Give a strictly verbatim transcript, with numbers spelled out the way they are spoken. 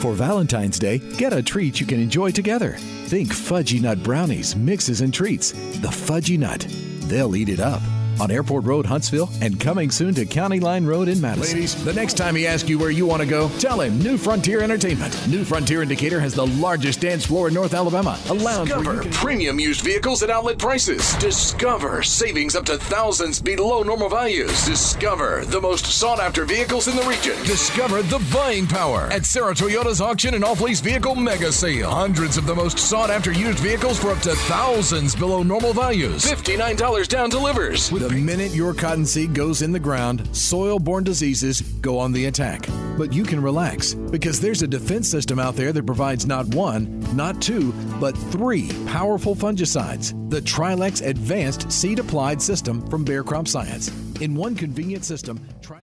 For Valentine's Day, get a treat you can enjoy together. Think Fudgy Nut Brownies, mixes, and treats. The Fudgy Nut. They'll eat it up. On Airport Road, Huntsville, and coming soon to County Line Road in Madison. Ladies, the next time he asks you where you want to go, tell him New Frontier Entertainment. New Frontier Indicator has the largest dance floor in North Alabama. A lounge where you Discover can... premium used vehicles at outlet prices. Discover savings up to thousands below normal values. Discover the most sought-after vehicles in the region. Discover the buying power at Sarah Toyota's auction and off-lease vehicle mega sale. Hundreds of the most sought-after used vehicles for up to thousands below normal values. fifty-nine dollars down delivers. The minute your cottonseed goes in the ground, soil-borne diseases go on the attack. But you can relax, because there's a defense system out there that provides not one, not two, but three powerful fungicides. The Trilex Advanced Seed Applied System from Bayer Crop Science. In one convenient system, Tri-